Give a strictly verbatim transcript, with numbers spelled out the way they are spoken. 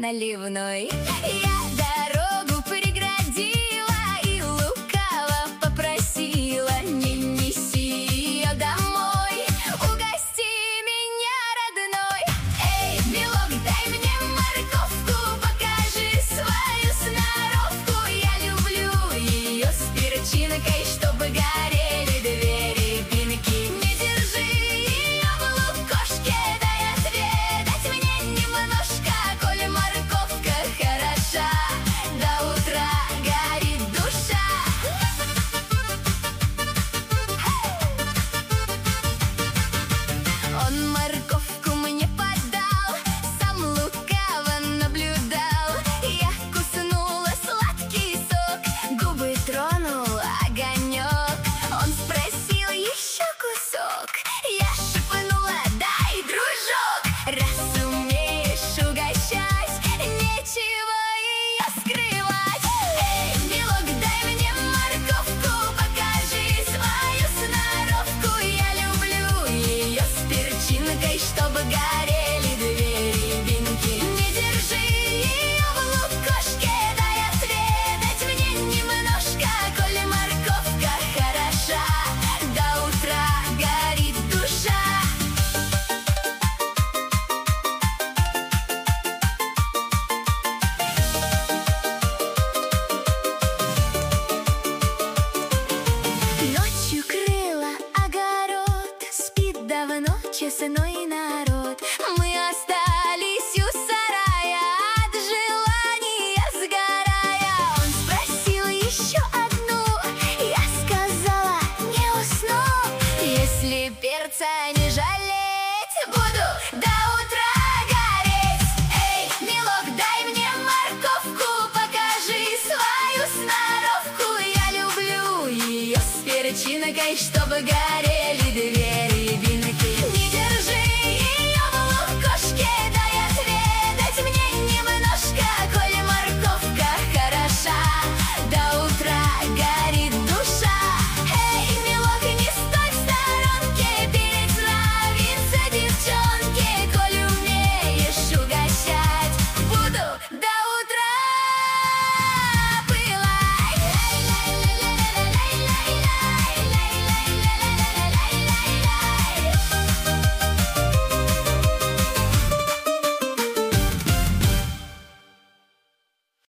наливной. Я дорогу преградила и лукаво попросила: не неси ее домой, угости меня, родной. Эй, милок, дай мне морковку, покажи свою сноровку. Я люблю ее с перчинкой, чтобы горели две рябинки. Не держи ее в лукошке, дай отведать мне немножко. Коли морковка хороша, до утра горит душа. Он морковку мне подал, сам лукаво наблюдал. Я куснула сладкий сок, губы тронул огонек. Он спросил еще кусок, я шепнула: дай, дружок. Раз умеешь угощать, нечего ее скрывать. Эй, милок, дай мне морковку, покажи свою сноровку. Я люблю ее с перчинкой, чтобы горели две рябинки. Не держи ее в лукошке, дай отведать мне немножко. Коли морковка хороша, до утра горит душа. Ночью крыла огород, спит давно честной народ. Мы остались у сарая, от желания сгорая. Он спросил еще одну, я сказала: не усну. Если перца не жаль,